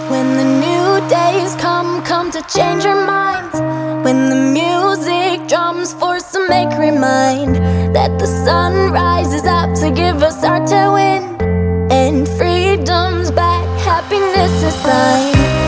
When the new days come to change our minds. When the music drums force to make remind that the sun rises up to give us our tailwind. And freedom's back, happiness is signed.